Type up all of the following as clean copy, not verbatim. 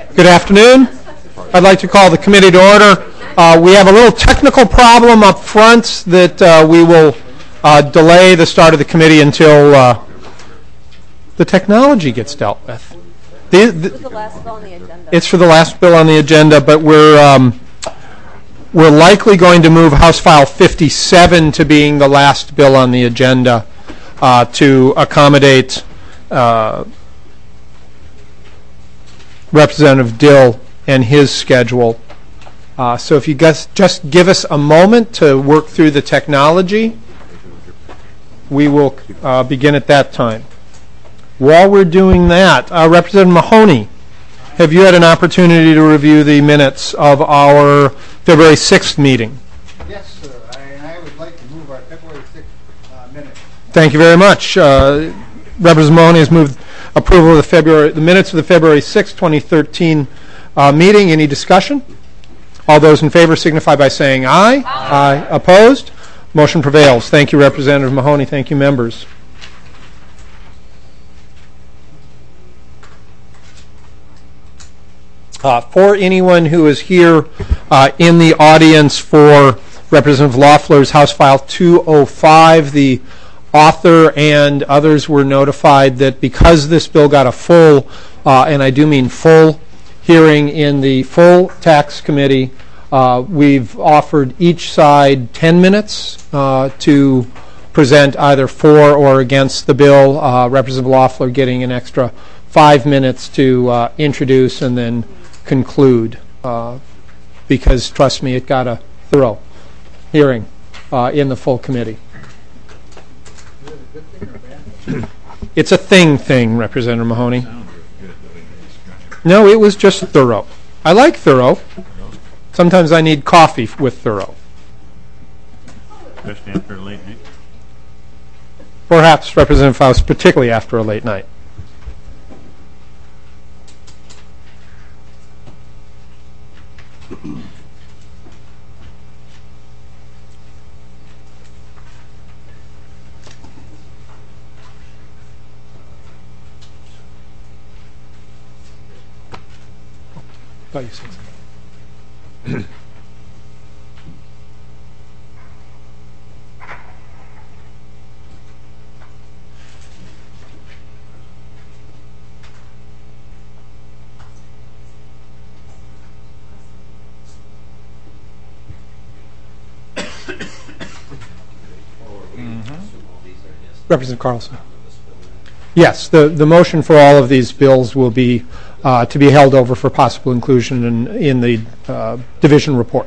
Good afternoon. I'd like to call the committee to order. We have a little technical problem up front that we will delay the start of the committee until the technology gets dealt with. It's the last bill on the agenda. It's for the last bill on the agenda, but we're likely going to move House File 57 to being the last bill on the agenda to accommodate Representative Dill and his schedule. So if you guys just give us a moment to work through the technology, we will begin at that time. While we're doing that, Representative Mahoney, have you had an opportunity to review the minutes of our February 6th meeting? Yes, sir. I would like to move our February 6th minutes. Thank you very much. Representative Mahoney has moved approval of the minutes of the February 6, 2013 meeting. Any discussion? All those in favor signify by saying aye. Aye. Opposed? Motion prevails. Thank you, Representative Mahoney. Thank you, members. For anyone who is here in the audience for Representative Loeffler's House File 205, the author and others were notified that because this bill got a full, and I do mean full, hearing in the full tax committee, we've offered each side 10 minutes to present either for or against the bill. Representative Loeffler getting an extra 5 minutes to introduce and then conclude, because trust me, it got a thorough hearing in the full committee. It's a thing, Representative Mahoney. No, it was just thorough. I like thorough. Sometimes I need coffee with thorough. Especially after a late night. Perhaps Representative Faust, particularly after a late night. Thought you said something. Representative Carlson. Yes, the motion for all of these bills will be to be held over for possible inclusion in the division report.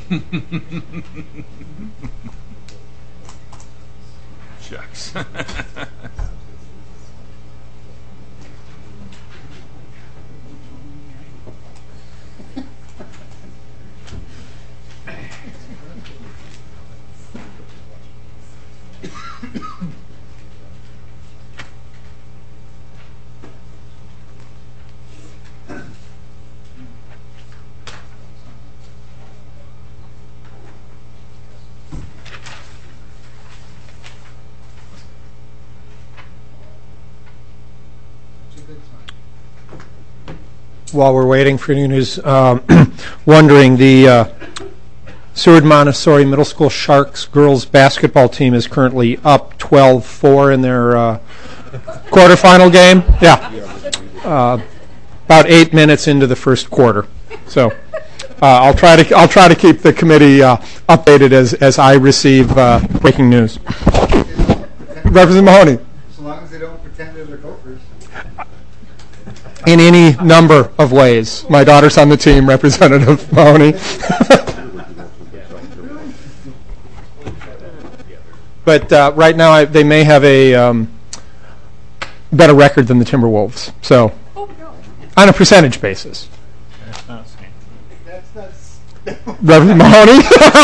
Shucks. While we're waiting for anyone who's wondering, the Seward Montessori Middle School Sharks girls basketball team is currently up 12-4 in their quarterfinal game. Yeah, about 8 minutes into the first quarter. So I'll try to keep the committee updated as I receive breaking news. Representative Mahoney. As long as they don't pretend they're the Gophers. In any number of ways. My daughter's on the team, Representative Mahoney. But right now, they may have a better record than the Timberwolves. So, on a percentage basis. That's Reverend Mahoney.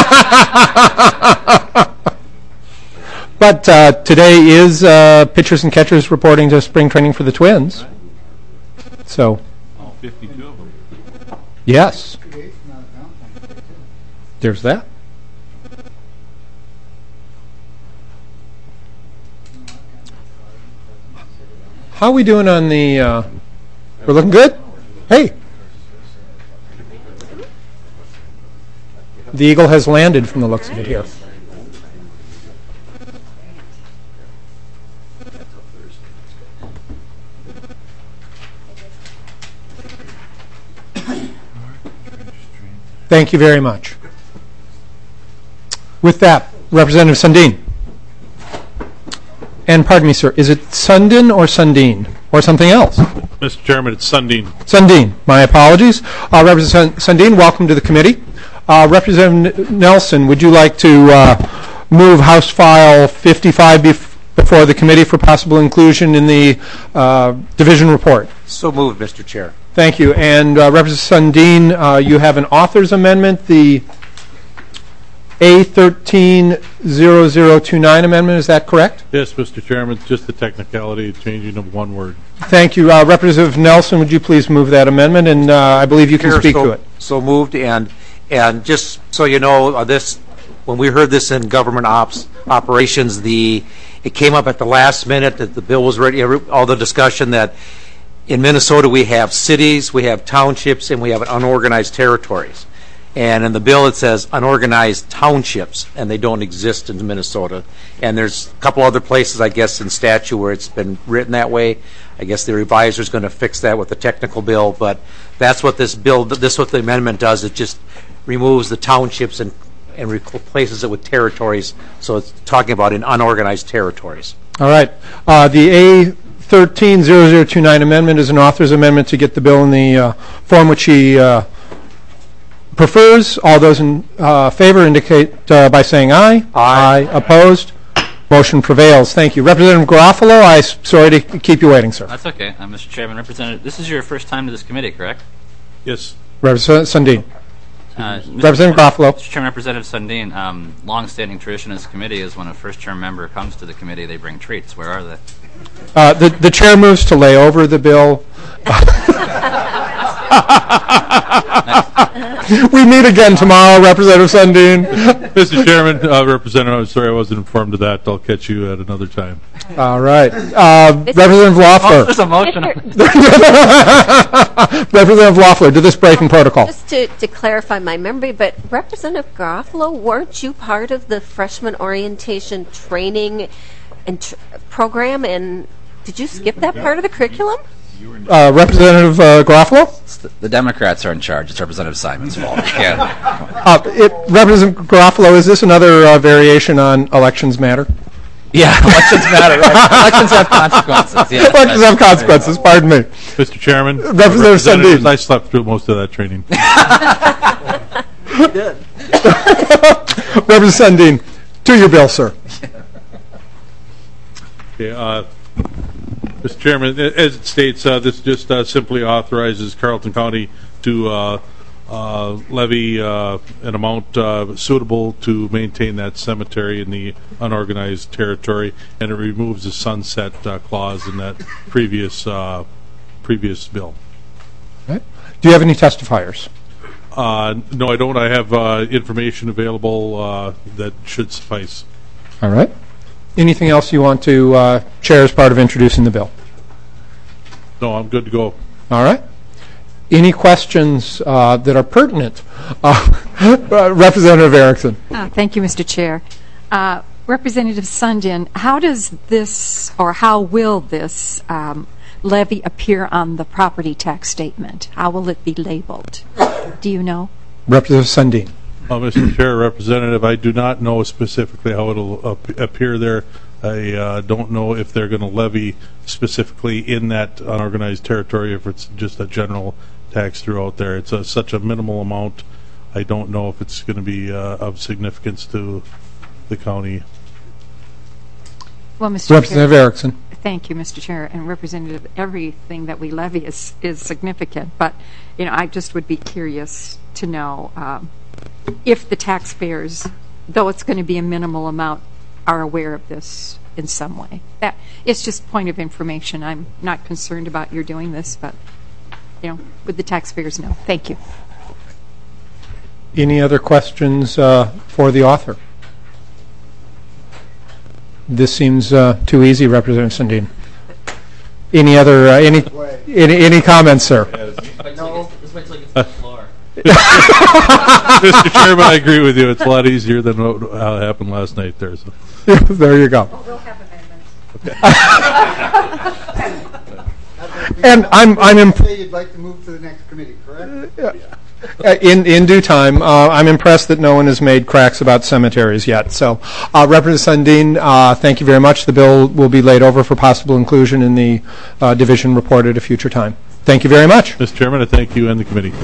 But today is pitchers and catchers reporting to spring training for the Twins. So, All 52 of them. yes, 2 days from now, it's Valentine's Day, too. there's that. How are we doing on the, we're looking good? Hey. The Eagle has landed from the looks of it here. Thank you very much. With that, Representative Sundin. And pardon me, sir, is it Sundin or Sundin or something else? Mr. Chairman, it's Sundin. Sundin, my apologies. Representative Sundin, welcome to the committee. Representative Nelson, would you like to move House File 55 before the committee for possible inclusion in the division report? So moved, Mr. Chair. Thank you. And Representative Sundin, you have an author's amendment, the A130029 amendment, is that correct? Yes, Mr. Chairman, just the technicality, changing of one word. Thank you. Representative Nelson, would you please move that amendment? And I believe you can Chair, speak to it. So moved, and just so you know, this, when we heard this in government operations, it came up at the last minute that the bill was ready, all the discussion that in Minnesota we have cities, we have townships, and we have unorganized territories. And in the bill it says unorganized townships, and they don't exist in Minnesota. And there's a couple other places, I guess, in statute where it's been written that way. I guess the reviser is going to fix that with the technical bill, but that's what this bill, what the amendment does. It just removes the townships and replaces it with territories. So it's talking about in unorganized territories. All right. The A130029 amendment is an author's amendment to get the bill in the form which he prefers. All those in favor indicate by saying aye. Aye. Opposed? Motion prevails. Thank you. Representative Garofalo, I'm sorry to keep you waiting, sir. That's okay. Mr. Chairman, Representative, this is your first time to this committee, correct? Yes. Representative Sundin. Representative Garofalo. Mr. Chairman, Representative Sundin, long-standing tradition of this committee is when a first-term member comes to the committee, they bring treats. Where are they? The chair moves to lay over the bill. We meet again tomorrow, Representative Sundin. Mr. Chairman, Representative, I'm sorry I wasn't informed of that. I'll catch you at another time. All right. Representative Loeffler. There's a motion. Representative Loeffler, to this breaking protocol. Just to clarify my memory, but Representative Garofalo, weren't you part of the freshman orientation training and program, and did you skip that part of the curriculum? Representative Garofalo? The Democrats are in charge. It's Representative Simon's fault. Representative Garofalo, is this another variation on elections matter? Yeah, elections matter. Right? Elections have consequences. Yeah, elections have consequences, pardon me. Mr. Chairman, Representative Sundin. I slept through most of that training. did. Representative Sundin, to your bill, sir. Okay, Mr. Chairman, as it states, this just simply authorizes Carleton County to levy an amount suitable to maintain that cemetery in the unorganized territory, and it removes the sunset clause in that previous bill. Right. Do you have any testifiers? No, I don't. I have information available that should suffice. All right. Anything else you want to share as part of introducing the bill? No, I'm good to go. All right. Any questions that are pertinent? Representative Erickson. Thank you, Mr. Chair. Representative Sundin, how does this, or how will this levy appear on the property tax statement? How will it be labeled? Do you know? Representative Sundin. Mr. Chair, Representative, I do not know specifically how it'll appear there. I don't know if they're going to levy specifically in that unorganized territory, if it's just a general tax throughout there. It's such a minimal amount. I don't know if it's going to be of significance to the county. Well, Mr. Representative Chair, Erickson. thank you, Mr. Chair, and Representative, everything that we levy is significant, but I just would be curious to know if the taxpayers, though it's going to be a minimal amount, are aware of this in some way. It's just point of information. I'm not concerned about your doing this, but would the taxpayers know? Thank you. Any other questions for the author? This seems too easy, Representative Sundin. Any other any comments, sir? No. Mr. Chairman, I agree with you. It's a lot easier than what happened last night there. So. There you go. We'll have amendments. And I'm Say you'd like to move to the next committee, correct? in due time. I'm impressed that no one has made cracks about cemeteries yet. So, Representative Sundin, thank you very much. The bill will be laid over for possible inclusion in the division report at a future time. Thank you very much. Mr. Chairman, I thank you and the committee.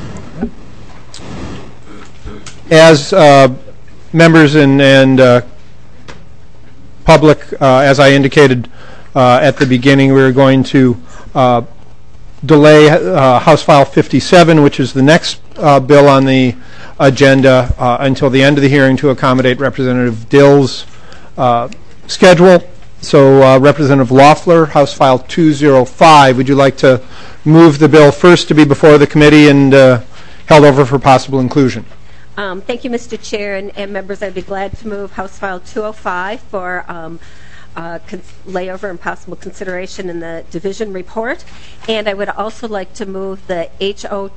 As members and public, as I indicated at the beginning, we're going to delay House File 57, which is the next bill on the agenda, until the end of the hearing to accommodate Representative Dill's schedule. So Representative Loeffler, House File 205, would you like to move the bill first to be before the committee and held over for possible inclusion? Thank you, Mr. Chair, and members. I'd be glad to move House File 205 for layover and possible consideration in the division report. And I would also like to move the HO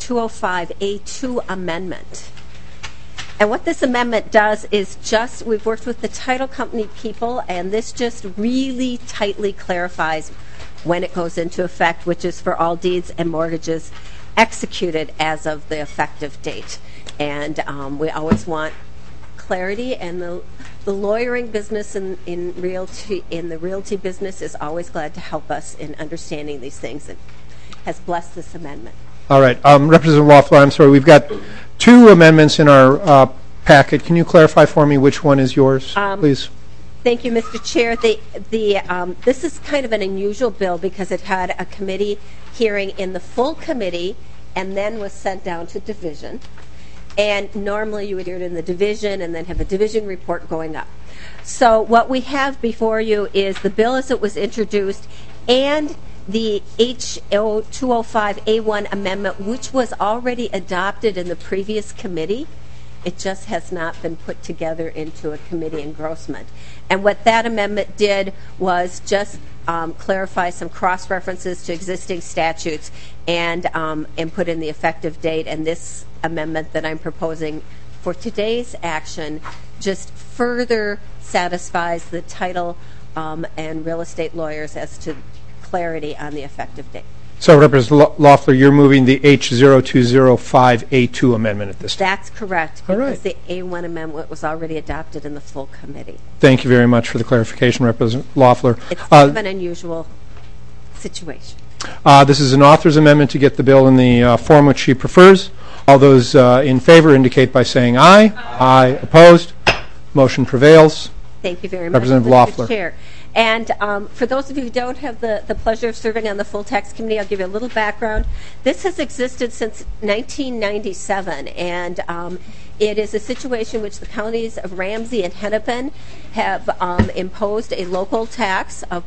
205A2 amendment. And what this amendment does is we've worked with the title company people, and this just really tightly clarifies when it goes into effect, which is for all deeds and mortgages executed as of the effective date. And we always want clarity, and the lawyering business in the realty business is always glad to help us in understanding these things, and has blessed this amendment. All right. Representative Loeffler, I'm sorry. We've got two amendments in our packet. Can you clarify for me which one is yours, please? Thank you, Mr. Chair. This is kind of an unusual bill because it had a committee hearing in the full committee and then was sent down to division. And normally you would hear it in the division and then have a division report going up. So what we have before you is the bill as it was introduced and the HO 205A1 amendment, which was already adopted in the previous committee. It just has not been put together into a committee engrossment. And what that amendment did was just clarify some cross-references to existing statutes and put in the effective date. And this amendment that I'm proposing for today's action just further satisfies the title and real estate lawyers as to clarity on the effective date. So, Representative Loeffler, you're moving the H0205A2 amendment at this time. That's correct, All because right. the A1 amendment was already adopted in the full committee. Thank you very much for the clarification, Representative Loeffler. It's kind of an unusual situation. This is an author's amendment to get the bill in the form which she prefers. All those in favor indicate by saying aye. Aye. Opposed? Motion prevails. Thank you very much, Representative Mr. Loeffler. Chair. And for those of you who don't have the pleasure of serving on the full tax committee, I'll give you a little background. This has existed since 1997, and it is a situation which the counties of Ramsey and Hennepin have imposed a local tax of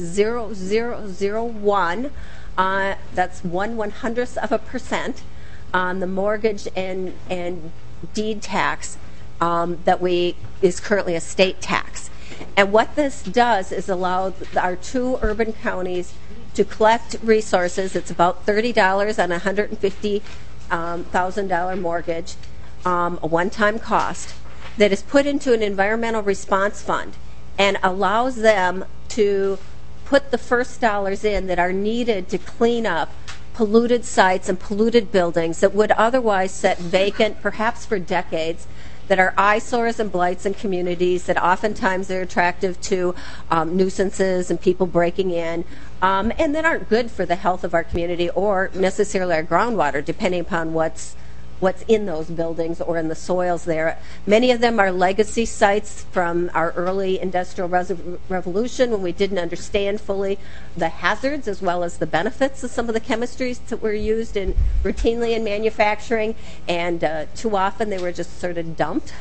0.0001. That's 1/100% on the mortgage and deed tax that is currently a state tax. And what this does is allow our two urban counties to collect resources. It's about $30 on a $150,000 mortgage, a one-time cost, that is put into an environmental response fund and allows them to put the first dollars in that are needed to clean up polluted sites and polluted buildings that would otherwise sit vacant, perhaps for decades, that are eyesores and blights in communities, that oftentimes are attractive to nuisances and people breaking in, and that aren't good for the health of our community or necessarily our groundwater, depending upon what's in those buildings or in the soils there. Many of them are legacy sites from our early industrial revolution, when we didn't understand fully the hazards as well as the benefits of some of the chemistries that were used routinely in manufacturing, and too often they were just sort of dumped.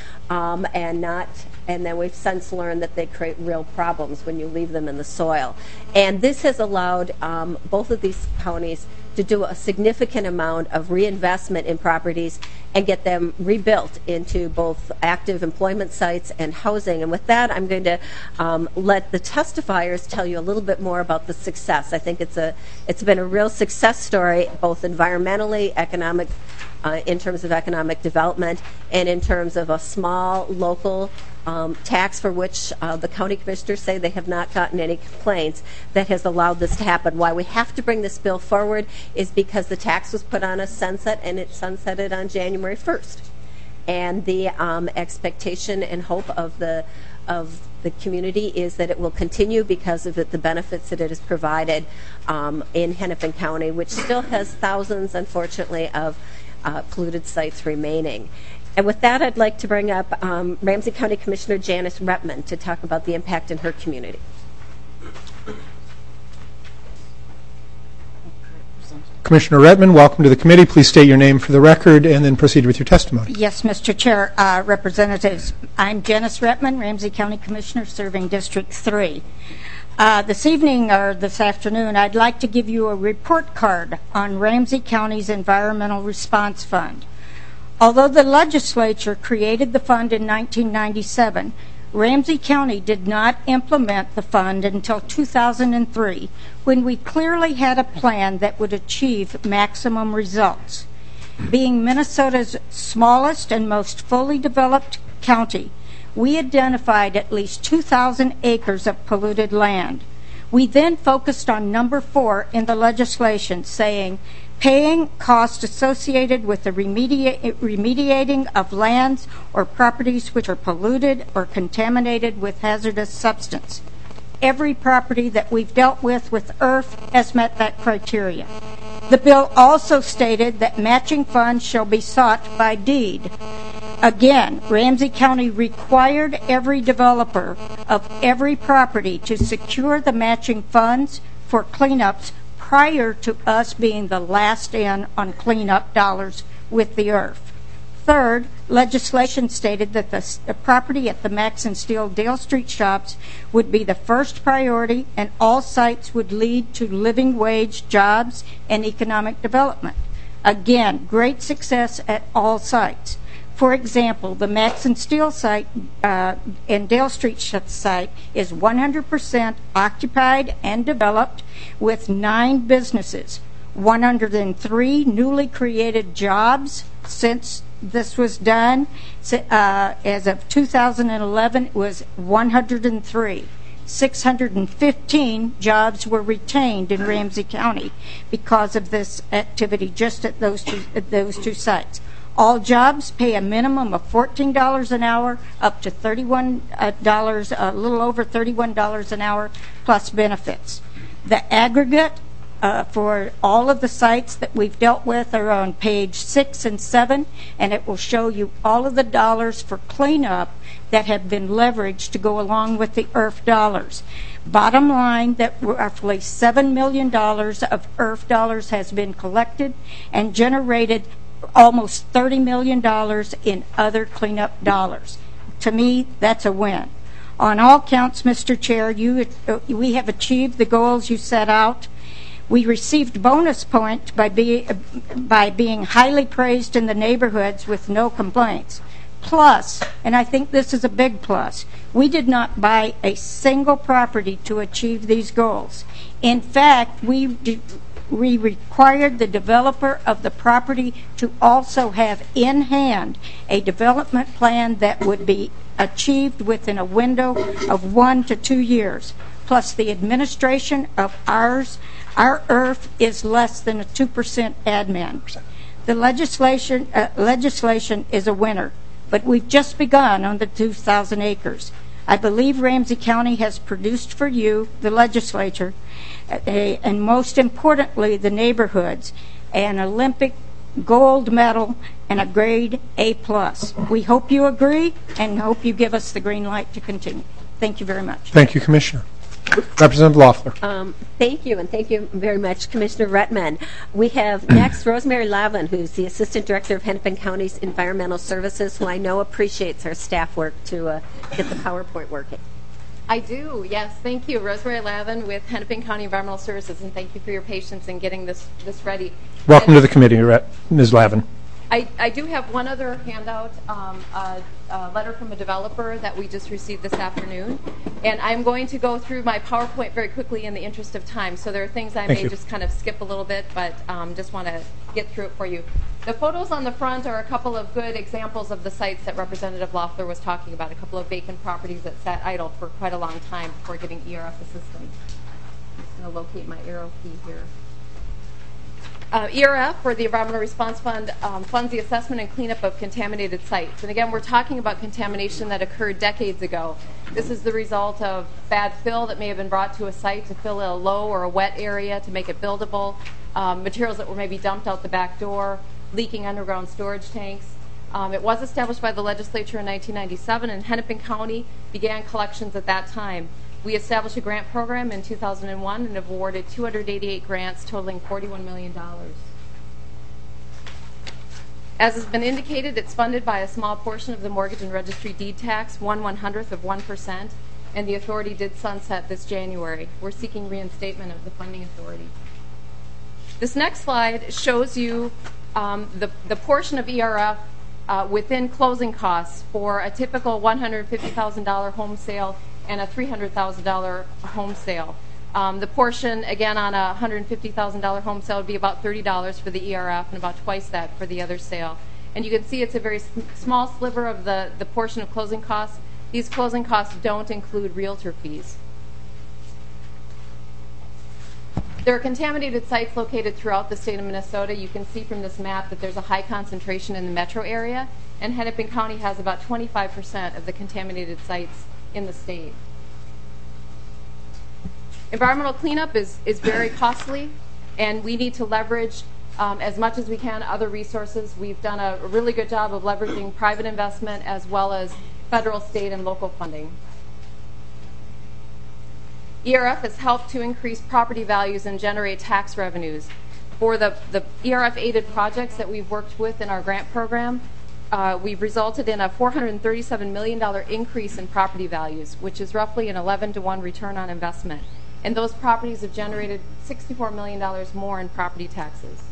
And then we've since learned that they create real problems when you leave them in the soil. And this has allowed both of these counties to do a significant amount of reinvestment in properties and get them rebuilt into both active employment sites and housing. And with that, I'm going to let the testifiers tell you a little bit more about the success. I think it's been a real success story, both environmentally, economic, in terms of economic development, and in terms of a small local tax for which the county commissioners say they have not gotten any complaints, that has allowed this to happen. Why we have to bring this bill forward is because the tax was put on a sunset, and it sunsetted on January 1st. And the expectation and hope of the community is that it will continue because of the benefits that it has provided in Hennepin County, which still has thousands, unfortunately, of polluted sites remaining. And with that, I'd like to bring up Ramsey County Commissioner Janice Rettman to talk about the impact in her community. Commissioner Rettman, welcome to the committee. Please state your name for the record and then proceed with your testimony. Yes, Mr. Chair, representatives. I'm Janice Rettman, Ramsey County Commissioner serving District 3. This evening or this afternoon, I'd like to give you a report card on Ramsey County's Environmental Response Fund. Although the legislature created the fund in 1997, Ramsey County did not implement the fund until 2003, when we clearly had a plan that would achieve maximum results. Being Minnesota's smallest and most fully developed county, we identified at least 2,000 acres of polluted land. We then focused on number 4 in the legislation, saying, paying costs associated with the remediating of lands or properties which are polluted or contaminated with hazardous substance. Every property that we've dealt with IRF has met that criteria. The bill also stated that matching funds shall be sought by deed. Again, Ramsey County required every developer of every property to secure the matching funds for cleanups prior to us being the last in on cleanup dollars with the IRF. Third, legislation stated that the property at the Max and Steel Dale Street shops would be the first priority, and all sites would lead to living wage jobs and economic development. Again, great success at all sites. For example, the Max and Steel site and Dale Street site is 100% occupied and developed with 9 businesses, 103 newly created jobs since this was done. As of 2011, it was 103. 615 jobs were retained in Ramsey County because of this activity just at those two sites. All jobs pay a minimum of $14 an hour, up to $31, a little over $31 an hour, plus benefits. The aggregate for all of the sites that we've dealt with are on page 6 and 7, and it will show you all of the dollars for cleanup that have been leveraged to go along with the IRF dollars. Bottom line, that roughly $7 million of IRF dollars has been collected and generated almost $30 million in other cleanup dollars. To me, that's a win. On all counts, Mr. Chair, we have achieved the goals you set out. We received bonus points by being highly praised in the neighborhoods with no complaints. Plus, and I think this is a big plus, we did not buy a single property to achieve these goals. In fact, we required the developer of the property to also have in hand a development plan that would be achieved within a window of 1 to 2 years. Plus, the administration of our IRF is less than a 2% admin. The legislation is a winner, but we've just begun on the 2,000 acres. I believe Ramsey County has produced for you, the legislature, and most importantly, the neighborhoods, an Olympic gold medal and a grade A+. We hope you agree and hope you give us the green light to continue. Thank you very much. Thank you, Commissioner. Representative Loeffler. Thank you, and thank you very much, Commissioner Rettman. We have next Rosemary Lavin, who's the Assistant Director of Hennepin County's Environmental Services, who I know appreciates our staff work to get the PowerPoint working. I do, yes. Thank you. Rosemary Lavin with Hennepin County Environmental Services, and thank you for your patience in getting this ready. Welcome to the committee, Ms. Lavin. I do have one other handout, a letter from a developer that we just received this afternoon. And I'm going to go through my PowerPoint very quickly in the interest of time. So there are things I may just kind of skip a little bit, but just want to get through it for you. The photos on the front are a couple of good examples of the sites that Representative Loeffler was talking about, a couple of vacant properties that sat idle for quite a long time before getting ERF assistance. I'm just going to locate my arrow key here. ERF, or the Environmental Response Fund, funds the assessment and cleanup of contaminated sites. And again, we're talking about contamination that occurred decades ago. This is the result of bad fill that may have been brought to a site to fill a low or a wet area to make it buildable, materials that were maybe dumped out the back door, leaking underground storage tanks. It was established by the legislature in 1997, and Hennepin County began collections at that time. We established a grant program in 2001 and have awarded 288 grants totaling $41 million. As has been indicated, it's funded by a small portion of the mortgage and registry deed tax, 1/100th of 1%, and the authority did sunset this January. We're seeking reinstatement of the funding authority. This next slide shows you the portion of ERF within closing costs for a typical $150,000 home sale and a $300,000 home sale. The portion, again, on a $150,000 home sale would be about $30 for the ERF and about twice that for the other sale. And you can see it's a very small sliver of the portion of closing costs. These closing costs don't include realtor fees. There are contaminated sites located throughout the state of Minnesota. You can see from this map that there's a high concentration in the metro area, and Hennepin County has about 25% of the contaminated sites in the state. Environmental cleanup is very costly, and we need to leverage as much as we can other resources. We've done a really good job of leveraging private investment as well as federal, state, and local funding. ERF has helped to increase property values and generate tax revenues. For the ERF-aided projects that we've worked with in our grant program, we've resulted in a $437 million increase in property values, which is roughly an 11-to-1 return on investment. And those properties have generated $64 million more in property taxes.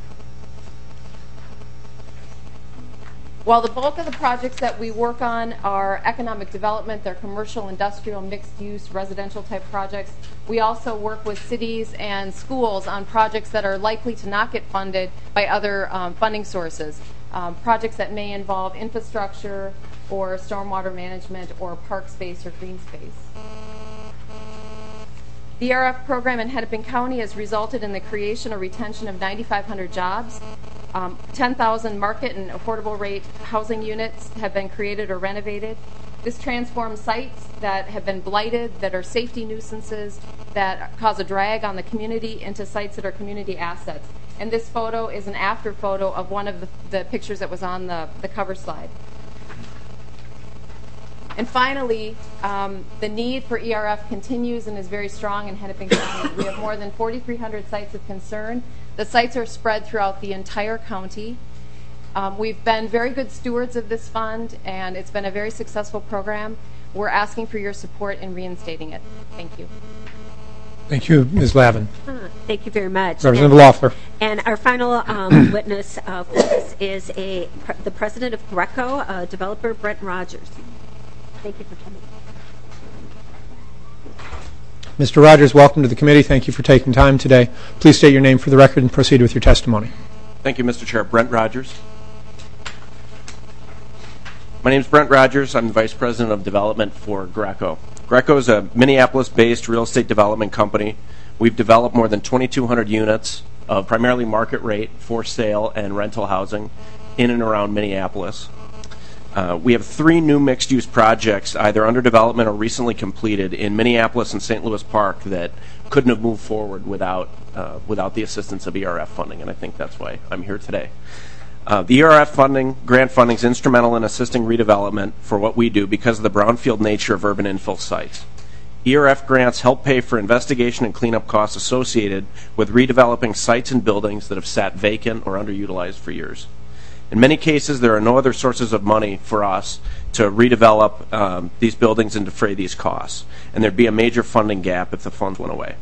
While the bulk of the projects that we work on are economic development, they're commercial, industrial, mixed-use, residential-type projects, we also work with cities and schools on projects that are likely to not get funded by other funding sources. Projects that may involve infrastructure or stormwater management or park space or green space. The ERF program in Hennepin County has resulted in the creation or retention of 9,500 jobs. 10,000 market and affordable rate housing units have been created or renovated. This transforms sites that have been blighted, that are safety nuisances, that cause a drag on the community, into sites that are community assets. And this photo is an after photo of one of the pictures that was on the cover slide. And finally, the need for ERF continues and is very strong in Hennepin County. We have more than 4,300 sites of concern. The sites are spread throughout the entire county. We've been very good stewards of this fund, and it's been a very successful program. We're asking for your support in reinstating it. Thank you. Thank you, Ms. Lavin. Thank you very much. Representative Loeffler. And our final witness for this is the president of Greco, developer Brent Rogers. Thank you for coming. Mr. Rogers, welcome to the committee. Thank you for taking time today. Please state your name for the record and proceed with your testimony. Thank you, Mr. Chair. Brent Rogers. My name is Brent Rogers. I'm the Vice President of Development for Greco. Greco is a Minneapolis-based real estate development company. We've developed more than 2,200 units of primarily market rate for sale and rental housing in and around Minneapolis. We have 3 new mixed-use projects either under development or recently completed in Minneapolis and St. Louis Park that couldn't have moved forward without the assistance of ERF funding, and I think that's why I'm here today. The ERF grant funding is instrumental in assisting redevelopment for what we do because of the brownfield nature of urban infill sites. ERF grants help pay for investigation and cleanup costs associated with redeveloping sites and buildings that have sat vacant or underutilized for years. In many cases, there are no other sources of money for us to redevelop these buildings and defray these costs, and there'd be a major funding gap if the funds went away.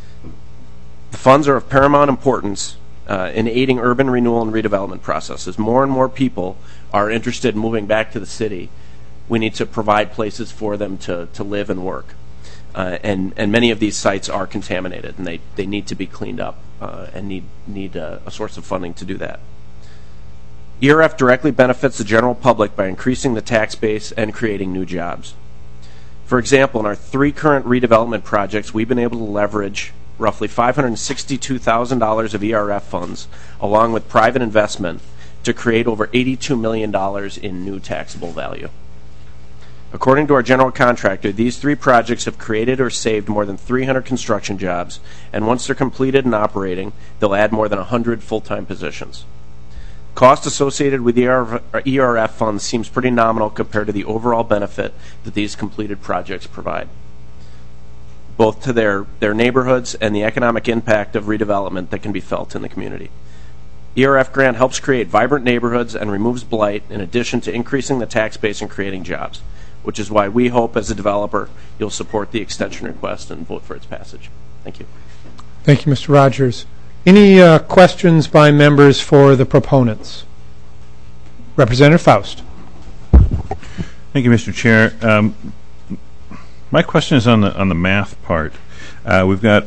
The funds are of paramount importance in aiding urban renewal and redevelopment processes. More and more people are interested in moving back to the city. We need to provide places for them to live and work. And many of these sites are contaminated, and they need to be cleaned up and need a source of funding to do that. ERF directly benefits the general public by increasing the tax base and creating new jobs. For example, in our 3 current redevelopment projects, we've been able to leverage roughly $562,000 of ERF funds, along with private investment, to create over $82 million in new taxable value. According to our general contractor, these 3 projects have created or saved more than 300 construction jobs, and once they're completed and operating, they'll add more than 100 full-time positions. Cost associated with the ERF funds seems pretty nominal compared to the overall benefit that these completed projects provide, both to their neighborhoods and the economic impact of redevelopment that can be felt in the community. ERF grant helps create vibrant neighborhoods and removes blight in addition to increasing the tax base and creating jobs, which is why we hope as a developer you'll support the extension request and vote for its passage. Thank you. Thank you, Mr. Rogers. Any questions by members for the proponents? Representative Faust. Thank you, Mr. Chair. My question is on the math part. We've got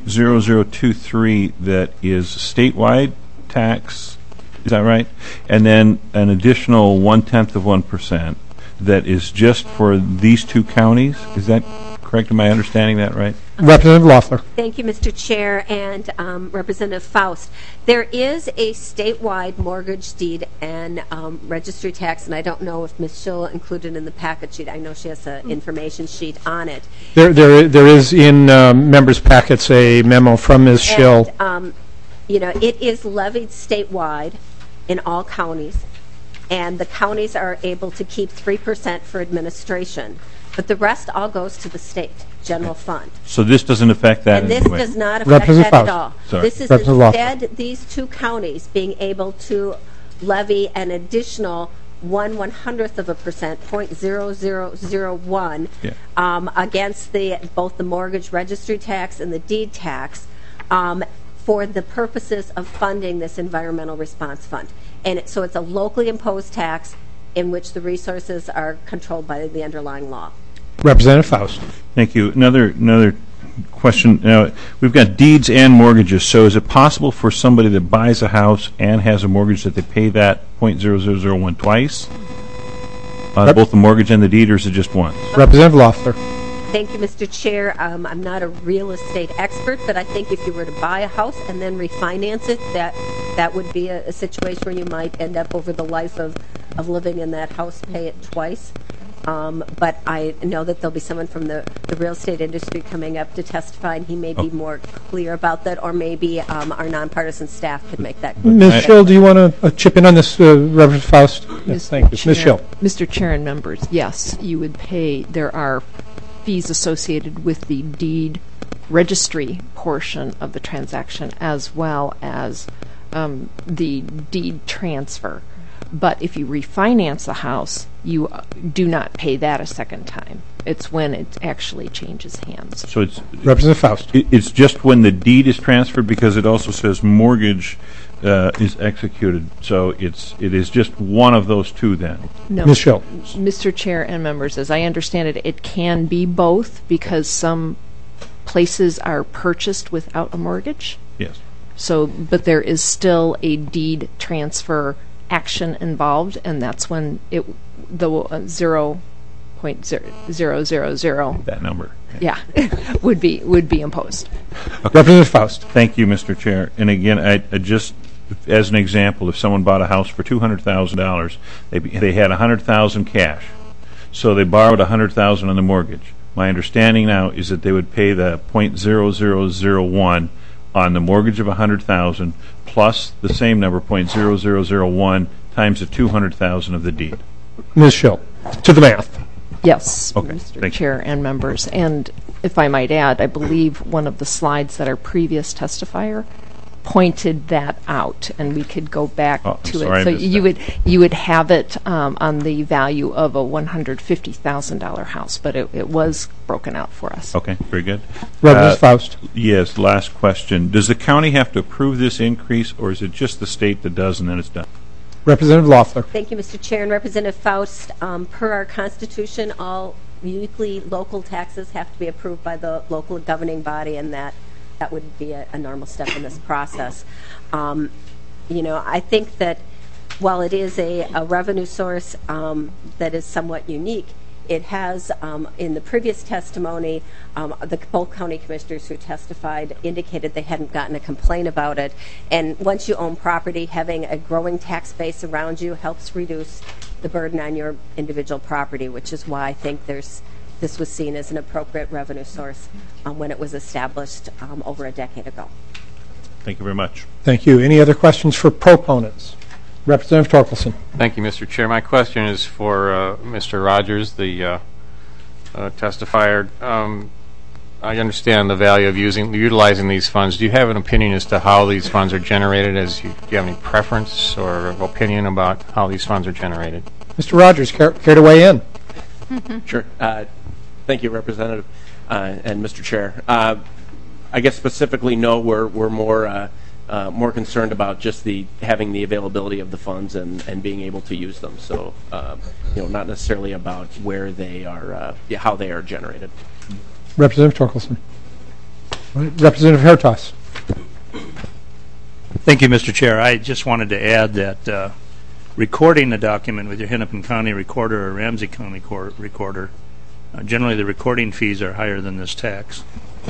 .0023 that is statewide tax. Is that right? And then an additional 0.1% that is just for these 2 counties. Is that correct? Am I understanding that right? Representative Loeffler. Thank you, Mr. Chair, and Representative Faust. There is a statewide mortgage deed and registry tax, and I don't know if Ms. Schill included in the packet sheet. I know she has an information sheet on it. There is in members' packets a memo from Ms. Schill. And, it is levied statewide in all counties, and the counties are able to keep 3% for administration. But the rest all goes to the state general fund. So this doesn't affect that and in this any way? does not affect that at all. Sorry. This is instead these 2 counties being able to levy an additional 1/100%, .0001, against both the mortgage registry tax and the deed tax for the purposes of funding this environmental response fund. And so it's a locally imposed tax in which the resources are controlled by the underlying law. Representative Faust. Thank you. Another question. Now, we've got deeds and mortgages. So is it possible for somebody that buys a house and has a mortgage that they pay that .0001 twice? Both the mortgage and the deed, or is it just once? Representative Loeffler. Thank you, Mr. Chair. I'm not a real estate expert, but I think if you were to buy a house and then refinance it, that would be a situation where you might end up over the life of living in that house, pay it twice. But I know that there'll be someone from the real estate industry coming up to testify, and he may be more clear about that, or maybe our nonpartisan staff could make that clear. Ms. Schill, do you want to chip in on this, Reverend Faust? Yes, thank you. Ms. Schill. Mr. Chair and members, yes, you would pay. There are fees associated with the deed registry portion of the transaction as well as the deed transfer. But if you refinance the house, you do not pay that a second time. It's when it actually changes hands. So it's Representative Faust. It's just when the deed is transferred, because it also says mortgage is executed. So it is just one of those two then. No, Ms. Schill. Mr. Chair and members, as I understand it, it can be both because some places are purchased without a mortgage. Yes. So, but there is still a deed transfer action involved, and that's when the 0.0000 that number would be imposed. Okay. Representative Faust. Thank you, Mr. Chair. And again, I just as an example, if someone bought a house for $200,000, they had $100,000 cash, so they borrowed $100,000 on the mortgage. My understanding now is that they would pay the 0.0001 on the mortgage of $100,000 plus the same number, 0.0001 times the $200,000 of the deed. Ms. Schill, to the math. Yes, okay. Mr. Chair and members. And if I might add, I believe one of the slides that our previous testifier pointed that out, and we could go back to it. So you would have it on the value of a $150,000 house, but it was broken out for us. Okay, very good. Representative Faust. Yes, last question. Does the county have to approve this increase, or is it just the state that does and then it's done? Representative Loeffler. Thank you, Mr. Chair. And Representative Faust, per our Constitution, all uniquely local taxes have to be approved by the local governing body, and that would be a normal step in this process. I think that while it is a revenue source that is somewhat unique, it has, in the previous testimony, the both county commissioners who testified indicated they hadn't gotten a complaint about it. And once you own property, having a growing tax base around you helps reduce the burden on your individual property, which is why I think this was seen as an appropriate revenue source when it was established over a decade ago. Thank you very much. Thank you. Any other questions for proponents? Representative Torkelson. Thank you, Mr. Chair. My question is for Mr. Rogers, the testifier. I understand the value of utilizing these funds. Do you have an opinion as to how these funds are generated? Do you have any preference or opinion about how these funds are generated? Mr. Rogers, care to weigh in? Sure. Thank you, Representative and Mr. Chair. I guess specifically, no, we're more concerned about just having the availability of the funds and being able to use them. So, not necessarily about where they are, how they are generated. Representative Torkelson. Representative Hertaus. Thank you, Mr. Chair. I just wanted to add that recording the document with your Hennepin County recorder or Ramsey County recorder, generally the recording fees are higher than this tax.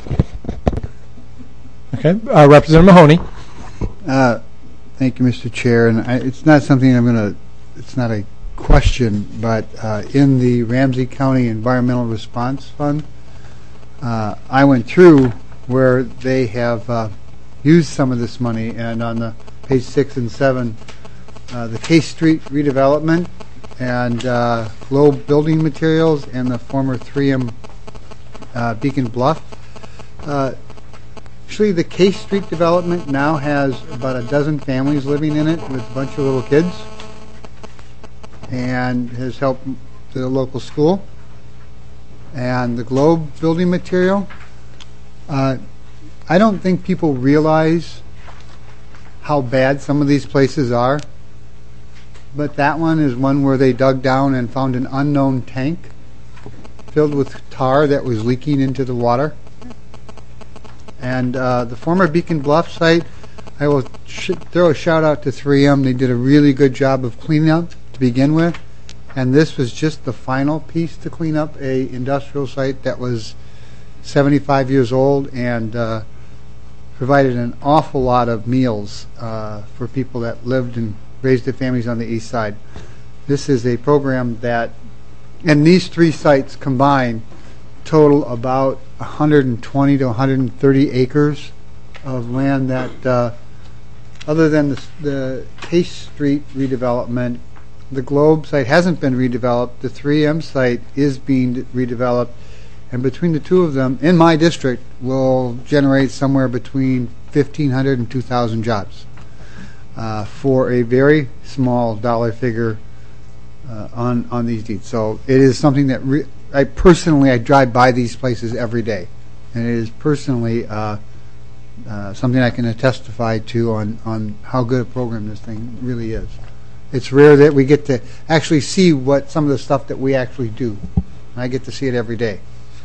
Okay. Representative Mahoney. Thank you, Mr. Chair. And it's not something it's not a question, but in the Ramsey County Environmental Response Fund, I went through where they have used some of this money, and on the page 6 and 7, the Case Street redevelopment and Globe Building Materials and the former 3M Beacon Bluff. Actually, the Case Street development now has about a dozen families living in it with a bunch of little kids, and has helped the local school. And the Globe Building Material, I don't think people realize how bad some of these places are, but that one is one where they dug down and found an unknown tank filled with tar that was leaking into the water. And the former Beacon Bluff site, I will throw a shout out to 3M. They did a really good job of cleaning up to begin with, and this was just the final piece to clean up a industrial site that was 75 years old and provided an awful lot of meals for people that lived and raised their families on the east side. This is a program that And these three sites combined total about 120 to 130 acres of land that, other than the Case Street redevelopment, the Globe site hasn't been redeveloped. The 3M site is being redeveloped. And between the two of them, in my district, will generate somewhere between 1,500 and 2,000 jobs for a very small dollar figure on these deeds. So it is something that I drive by these places every day, and it is personally something I can testify to on how good a program this thing really is. It's rare that we get to actually see what some of the stuff that we actually do. I get to see it every day.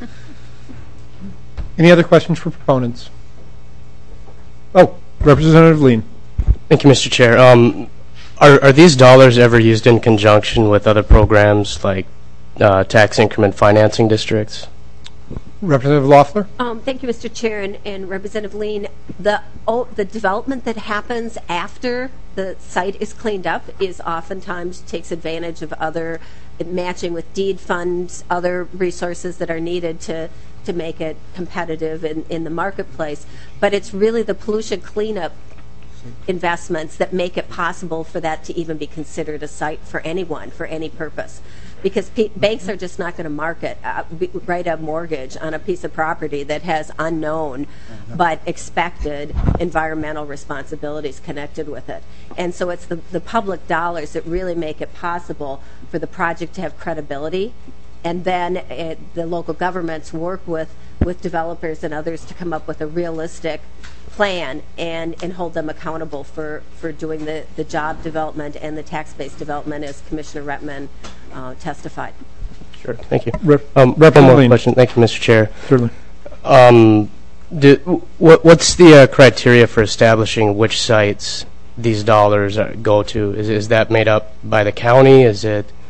Any other questions for proponents? Oh, Representative Lean. Thank you, Mr. Chair. Are these dollars ever used in conjunction with other programs like tax increment financing districts? Representative Loeffler. Thank you, Mr. Chair, and Representative Lean. The development that happens after the site is cleaned up is oftentimes takes advantage of other matching with deed funds, other resources that are needed to make it competitive in the marketplace. But it's really the pollution cleanup investments that make it possible for that to even be considered a site for anyone, for any purpose. Because banks are just not going to write a mortgage on a piece of property that has unknown but expected environmental responsibilities connected with it. And so it's the public dollars that really make it possible for the project to have credibility. And then the local governments work with developers and others to come up with a realistic plan and hold them accountable for doing the job development and the tax-based development, as Commissioner Rettman testified. Sure, thank you. One more question. Thank you, Mr. Chair. Certainly. What's the criteria for establishing which sites these dollars go to? Is that made up by the county? Does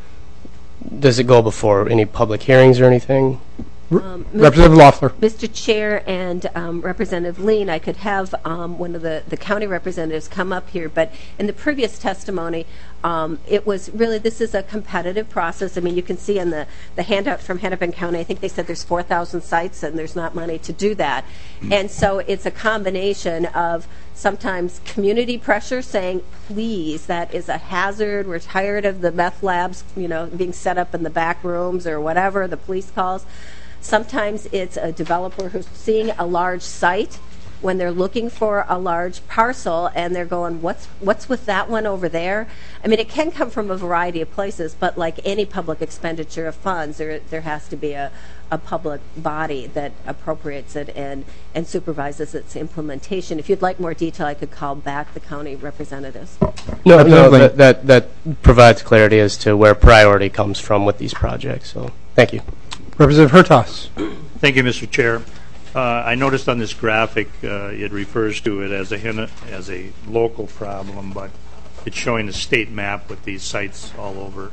it go before any public hearings or anything? Representative Loeffler. Mr. Chair and Representative Lean, I could have one of the county representatives come up here, but in the previous testimony, it was really, this is a competitive process. I mean, you can see in the handout from Hennepin County, I think they said there's 4,000 sites and there's not money to do that. And so it's a combination of sometimes community pressure saying, please, that is a hazard. We're tired of the meth labs, being set up in the back rooms or whatever, the police calls. Sometimes it's a developer who's seeing a large site when they're looking for a large parcel and they're going, what's with that one over there? I mean, it can come from a variety of places, but like any public expenditure of funds, there has to be a public body that appropriates it and supervises its implementation. If you'd like more detail, I could call back the county representatives. No, that provides clarity as to where priority comes from with these projects. So, thank you. Representative Hertaus. Thank you, Mr. Chair. I noticed on this graphic it refers to it as a local problem, but it's showing a state map with these sites all over.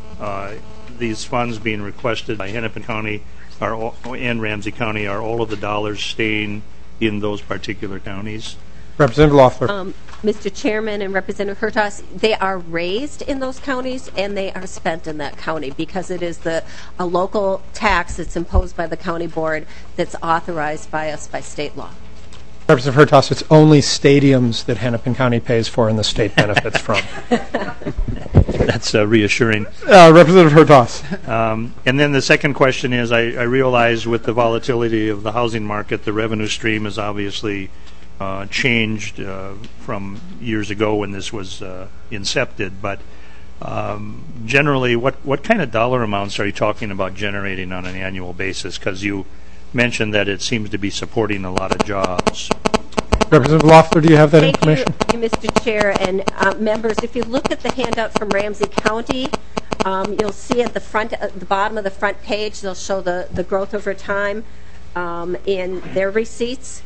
These funds being requested by Hennepin County and Ramsey County, are all of the dollars staying in those particular counties? Representative Loeffler. Mr. Chairman and Representative Hertaus, they are raised in those counties and they are spent in that county because it is a local tax that's imposed by the county board that's authorized by us by state law. Representative Hertaus, it's only stadiums that Hennepin County pays for and the state benefits from. That's reassuring. Representative Hertaus. And then the second question is, I realize with the volatility of the housing market, the revenue stream is obviously changed from years ago when this was incepted, but generally, what kind of dollar amounts are you talking about generating on an annual basis? Because you mentioned that it seems to be supporting a lot of jobs. Representative Loeffler, do you have that information? Thank you, Mr. Chair and members. If you look at the handout from Ramsey County, you'll see at the bottom of the front page, they'll show the growth over time in their receipts.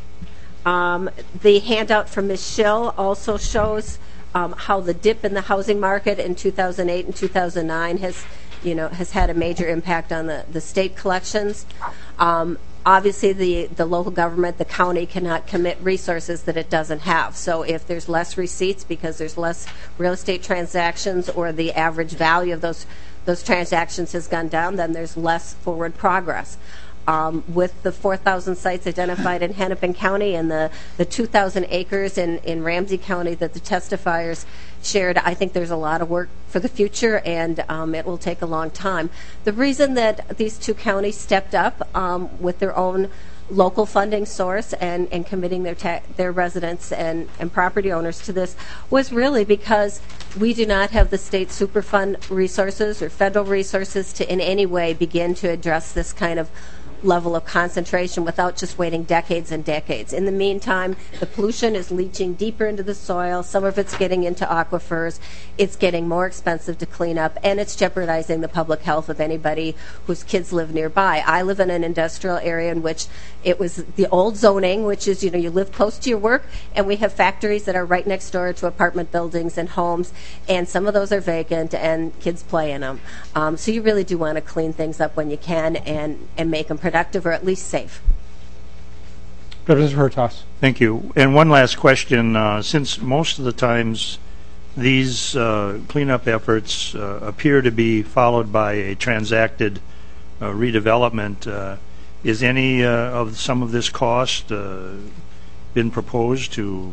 The handout from Ms. Schill also shows how the dip in the housing market in 2008 and 2009 has had a major impact on the state collections. Obviously, the local government, the county, cannot commit resources that it doesn't have. So if there's less receipts because there's less real estate transactions or the average value of those those transactions has gone down, then there's less forward progress. With the 4,000 sites identified in Hennepin County and the 2,000 acres in Ramsey County that the testifiers shared, I think there's a lot of work for the future, and it will take a long time. The reason that these two counties stepped up with their own local funding source and committing their residents and property owners to this was really because we do not have the state Superfund resources or federal resources to in any way begin to address this kind of level of concentration without just waiting decades and decades. In the meantime, the pollution is leaching deeper into the soil. Some of it's getting into aquifers. It's getting more expensive to clean up, and it's jeopardizing the public health of anybody whose kids live nearby. I live in an industrial area in which it was the old zoning, which is, you live close to your work, and we have factories that are right next door to apartment buildings and homes, and some of those are vacant, and kids play in them. So you really do want to clean things up when you can and make them productive or at least safe. Representative Hertaus. Thank you. And one last question. Since most of the times these cleanup efforts appear to be followed by a transacted redevelopment, is any of some of this cost been proposed to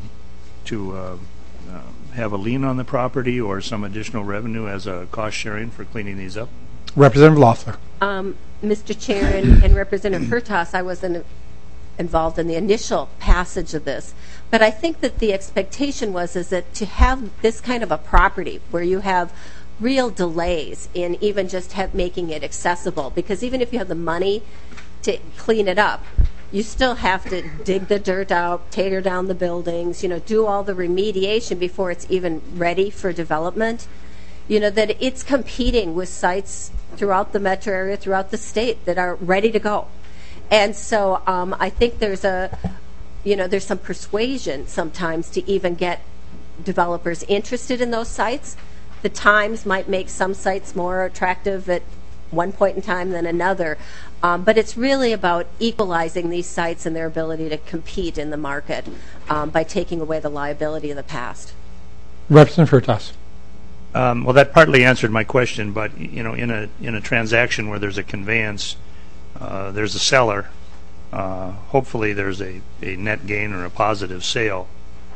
have a lien on the property or some additional revenue as a cost sharing for cleaning these up? Representative Loeffler. Mr. Chair and Representative Hertaus, I wasn't involved in the initial passage of this, but I think that the expectation is that to have this kind of a property where you have real delays in even just making it accessible, because even if you have the money to clean it up, you still have to dig the dirt out, tear down the buildings, do all the remediation before it's even ready for development. That it's competing with sites throughout the metro area, throughout the state that are ready to go. And so I think there's some persuasion sometimes to even get developers interested in those sites. The times might make some sites more attractive at one point in time than another. But it's really about equalizing these sites and their ability to compete in the market by taking away the liability of the past. Representative Hertaus. Well, that partly answered my question, but in a transaction where there's a conveyance, there's a seller. Hopefully, there's a net gain or a positive sale.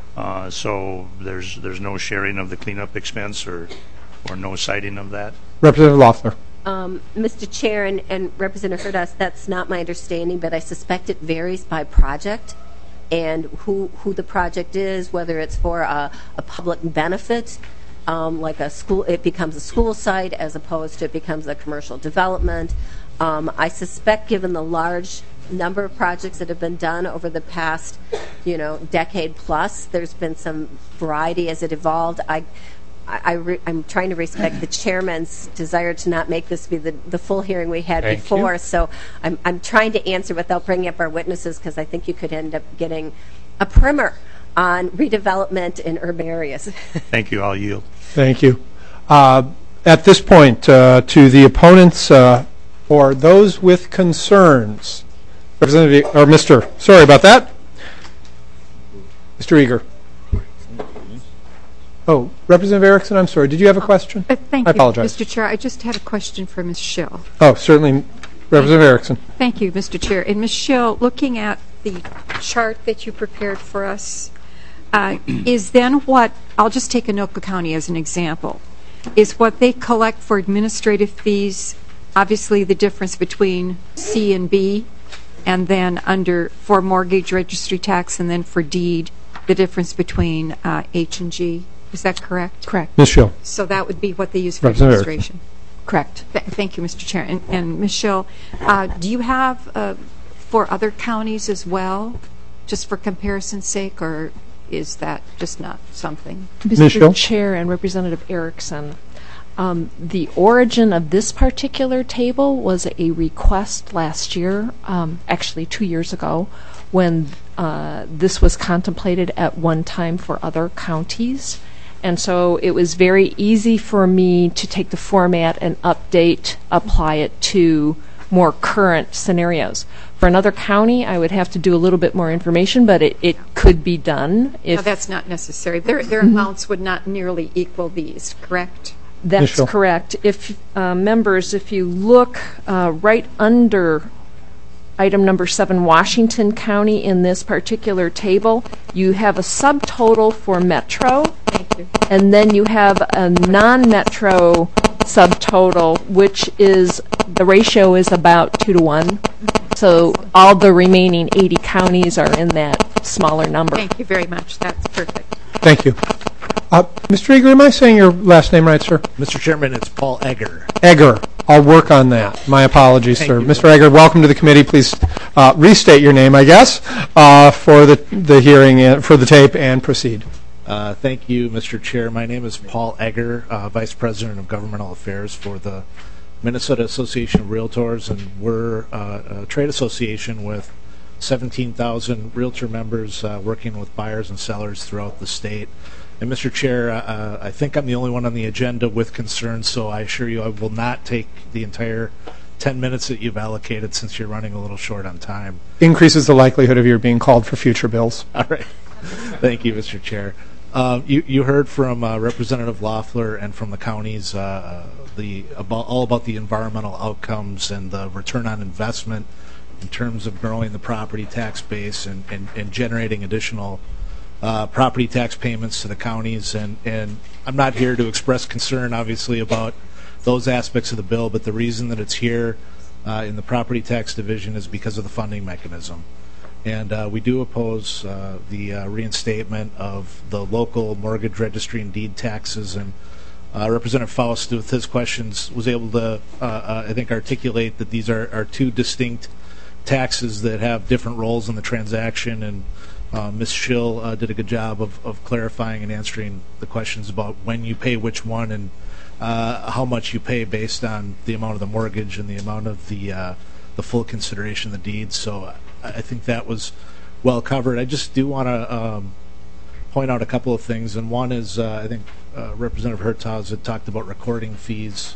So there's no sharing of the cleanup expense or no citing of that. Representative Loeffler. Mr. Chair and Representative Hertaus, that's not my understanding, but I suspect it varies by project and who the project is, whether it's for a public benefit. Like a school, it becomes a school site as opposed to it becomes a commercial development. I suspect, given the large number of projects that have been done over the past, decade plus, there's been some variety as it evolved. I'm trying to respect the chairman's desire to not make this be the full hearing we had before. So I'm trying to answer without bringing up our witnesses, because I think you could end up getting a primer on redevelopment in urban areas. Thank you. I'll yield. Thank you. At this point, to the opponents or those with concerns, Representative or Mr. Sorry about that, Mr. Eager. Oh, Representative Erickson, I'm sorry. Did you have a question? Thank I apologize. you, Mr. Chair. I just had a question for Ms. Schill. Oh, certainly. Representative Erickson. Thank you, Mr. Chair. And Ms. Schill, looking at the chart that you prepared for us, is then what, I'll just take Anoka County as an example, is what they collect for administrative fees, obviously the difference between C and B, and then for mortgage registry tax, and then for deed, the difference between H and G. Is that correct? Correct. Ms. Schill. So that would be what they use for administration. Correct. Thank you, Mr. Chair. And Ms. Schill, do you have for other counties as well, just for comparison's sake, or is that just not something? Mr. Chair and Representative Erickson, the origin of this particular table was a request last year, actually 2 years ago, when this was contemplated at one time for other counties. And so it was very easy for me to take the format and apply it to more current scenarios. For another county, I would have to do a little bit more information, but it could be done. No, that's not necessary. Their amounts would not nearly equal these, correct? That's Michelle. correct. If members, if you look right under item number 7, Washington County, in this particular table, you have a subtotal for Metro. Thank you. And then you have a non-Metro subtotal, which is, the ratio is about 2 to 1. So all the remaining 80 counties are in that smaller number. Thank you very much. That's perfect. Thank you. Mr. Egger, am I saying your last name right, sir? Mr. Chairman, it's Paul Egger. Egger. I'll work on that. My apologies, Thank sir. you. Mr. Egger, welcome to the committee. Please restate your name, I guess, for the hearing, for the tape, and proceed. Thank you, Mr. Chair. My name is Paul Egger, Vice President of Governmental Affairs for the Minnesota Association of Realtors, and we're a trade association with 17,000 realtor members working with buyers and sellers throughout the state. And Mr. Chair, I think I'm the only one on the agenda with concerns, so I assure you I will not take the entire 10 minutes that you've allocated since you're running a little short on time. Increases the likelihood of your being called for future bills. All right. Thank you, Mr. Chair. You heard from Representative Loeffler and from the counties all about the environmental outcomes and the return on investment in terms of growing the property tax base and generating additional property tax payments to the counties. And I'm not here to express concern, obviously, about those aspects of the bill, but the reason that it's here in the property tax division is because of the funding mechanism. And we do oppose the reinstatement of the local mortgage registry and deed taxes. And Representative Faust, with his questions, was able to, I think, articulate that these are two distinct taxes that have different roles in the transaction. And Ms. Schill did a good job of clarifying and answering the questions about when you pay which one and how much you pay based on the amount of the mortgage and the amount of the full consideration of the deed. So I think that was well covered. I just do want to point out a couple of things, and one is I think Representative Hertaus had talked about recording fees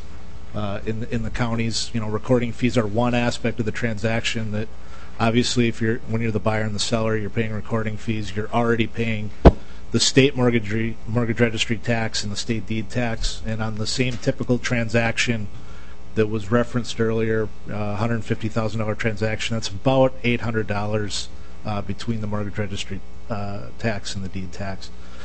in the counties. You know, recording fees are one aspect of the transaction that obviously when you're the buyer and the seller, you're paying recording fees. You're already paying the state mortgage registry tax and the state deed tax, and on the same typical transaction that was referenced earlier, $150,000 transaction, that's about $800 between the mortgage registry tax and the deed tax.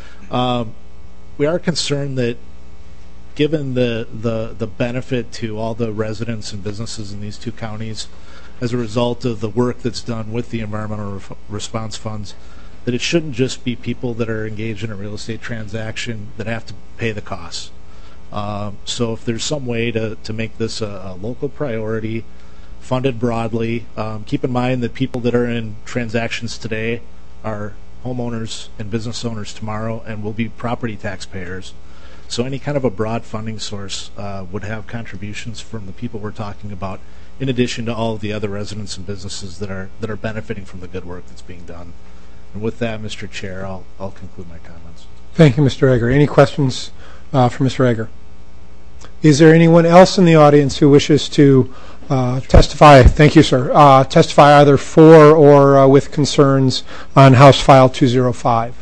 We are concerned that given the benefit to all the residents and businesses in these two counties as a result of the work that's done with the environmental response funds, that it shouldn't just be people that are engaged in a real estate transaction that have to pay the costs. So if there's some way to make this a local priority, funded broadly, keep in mind that people that are in transactions today are homeowners and business owners tomorrow and will be property taxpayers. So any kind of a broad funding source would have contributions from the people we're talking about, in addition to all of the other residents and businesses that are benefiting from the good work that's being done. And with that, Mr. Chair, I'll conclude my comments. Thank you, Mr. Egger. Any questions for Mr. Egger? Is there anyone else in the audience who wishes to testify? Thank you, sir. Testify either for or with concerns on House File 205.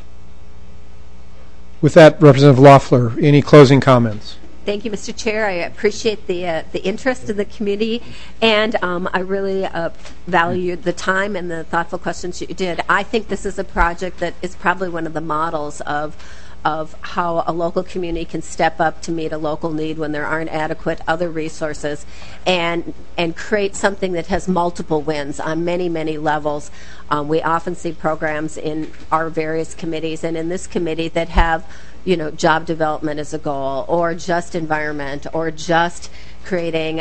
With that, Representative Loeffler, any closing comments? Thank you, Mr. Chair. I appreciate the interest in the community, and I really valued the time and the thoughtful questions you did. I think this is a project that is probably one of the models of how a local community can step up to meet a local need when there aren't adequate other resources, and create something that has multiple wins on many, many levels. We often see programs in our various committees and in this committee that have, you know, job development as a goal, or just environment, or just creating,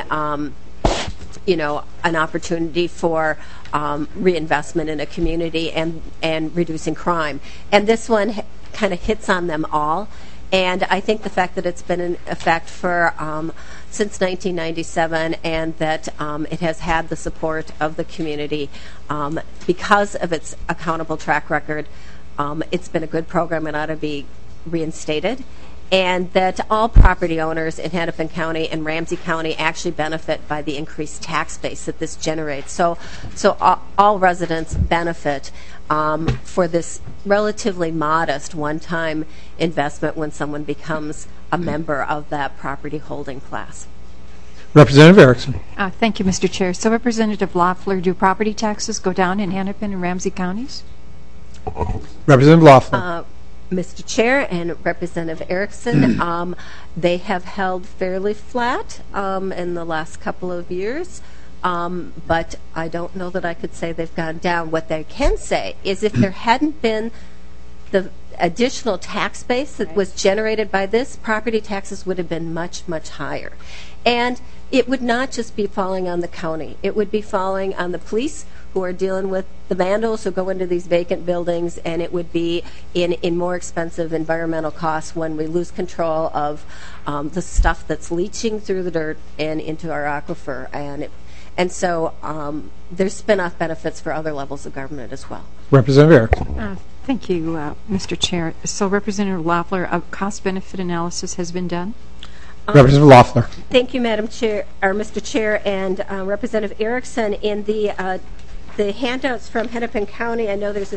you know, an opportunity for reinvestment in a community and reducing crime. And this one kind of hits on them all. And I think the fact that it's been in effect for since 1997, and that it has had the support of the community because of its accountable track record, it's been a good program and ought to be reinstated, and that all property owners in Hennepin County and Ramsey County actually benefit by the increased tax base that this generates. So all residents benefit for this relatively modest one-time investment when someone becomes a member of that property holding class. Representative Erickson. Thank you, Mr. Chair. So, Representative Loeffler, do property taxes go down in Hennepin and Ramsey counties? Representative Loeffler. Mr. Chair and Representative Erickson, they have held fairly flat in the last couple of years, but I don't know that I could say they've gone down. What they can say is if there hadn't been the additional tax base that was generated by this, property taxes would have been much, much higher. And it would not just be falling on the county. It would be falling on the police who are dealing with the vandals who go into these vacant buildings, and it would be in more expensive environmental costs when we lose control of the stuff that's leaching through the dirt and into our aquifer. And so there's spin-off benefits for other levels of government as well. Representative Erickson. Thank you, Mr. Chair. So, Representative Loeffler, a cost-benefit analysis has been done? Representative Loeffler. Thank you, Madam Chair, or Mr. Chair, and Representative Erickson. In the handouts from Hennepin County, I know there's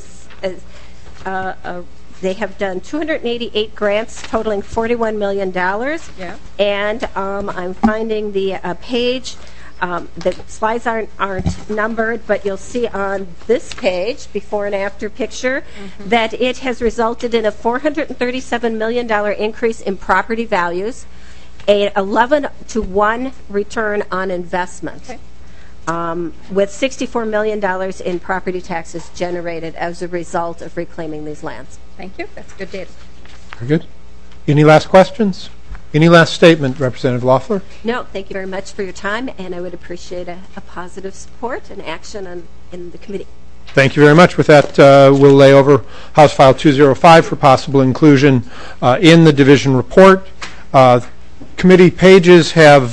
they have done 288 grants totaling $41 million. Yeah. And I'm finding the page. The slides aren't numbered, but you'll see on this page, before and after picture, that it has resulted in a $437 million increase in property values, a 11-to-1 return on investment, with $64 million in property taxes generated as a result of reclaiming these lands. Thank you. That's good data. Very good. Any last questions? Any last statement, Representative Loeffler? No, thank you very much for your time, and I would appreciate a positive support and action in the committee. Thank you very much. With that, we'll lay over House File 205 for possible inclusion in the division report. Committee pages have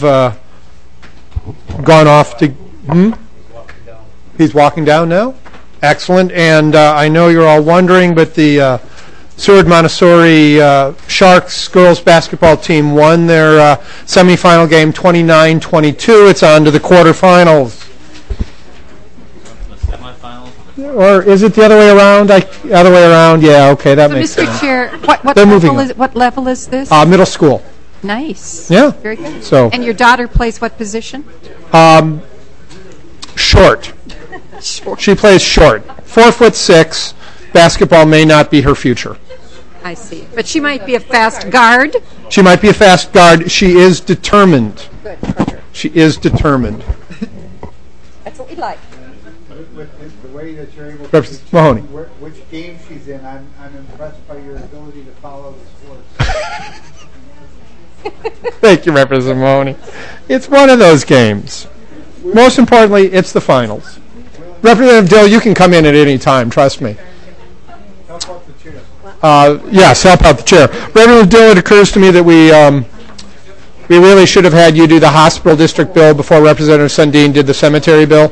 gone off to... He's walking down now? Excellent. And I know you're all wondering, but the Seward Montessori Sharks girls basketball team won their semifinal game 29-22. It's on to the quarterfinals. Or is it the other way around? Other way around? Yeah, okay, that makes sense. Mr. Chair, what level is this? Middle school. Nice. Yeah. Very good. So. And your daughter plays what position? Short. She plays short. 4'6". Basketball may not be her future. I see. But she might be a fast guard. She might be a fast guard. She is determined. Good for her. She is determined. That's what we like. With the way that you're able to Mahoney. Which game she's in, I'm impressed by your ability to follow the sports. Thank you, Representative Mahoney. It's one of those games. Most importantly, it's the finals. Representative Dill, you can come in at any time, trust me. Help out the chair. Yes, help out the chair. Representative Dill, it occurs to me that we really should have had you do the hospital district bill before Representative Sundin did the cemetery bill.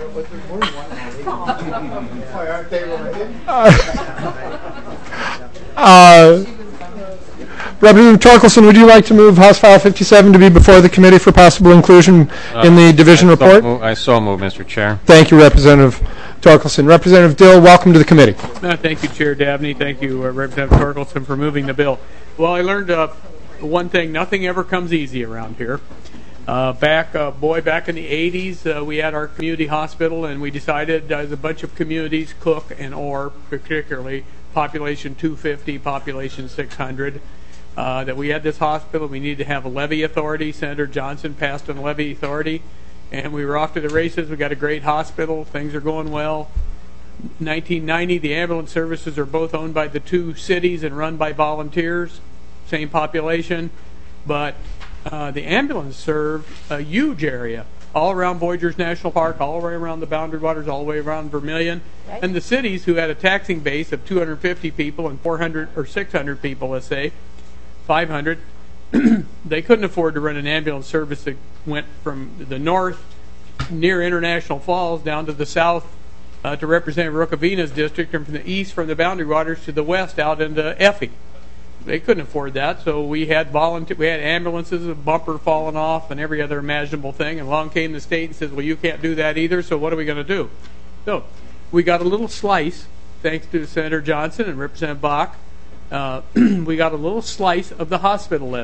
Representative Torkelson, would you like to move House File 57 to be before the committee for possible inclusion in the division report? I so move, Mr. Chair. Thank you, Representative Torkelson. Representative Dill, welcome to the committee. Thank you, Chair Dabney. Thank you, Representative Torkelson, for moving the bill. Well, I learned one thing: nothing ever comes easy around here. Back in the 80s, we had our community hospital, and we decided as a bunch of communities, Cook and Orr particularly, population 250, population 600, that we had this hospital. We needed to have a levy authority. Senator Johnson passed on levy authority, and we were off to the races. We got a great hospital. Things are going well. 1990, the ambulance services are both owned by the two cities and run by volunteers, same population, but the ambulance served a huge area all around Voyageurs National Park, all the way around the Boundary Waters, all the way around Vermilion. Right. And the cities, who had a taxing base of 250 people and 400 or 600 people, let's say, 500, they couldn't afford to run an ambulance service that went from the north near International Falls down to the south to Representative Rukavina's district, and from the east from the Boundary Waters to the west out into Effie. They couldn't afford that, so we had ambulances, a bumper falling off, and every other imaginable thing. And along came the state and says, well, you can't do that either, so what are we going to do? So we got a little slice, thanks to Senator Johnson and Representative Bach. We got a little slice of the hospital levy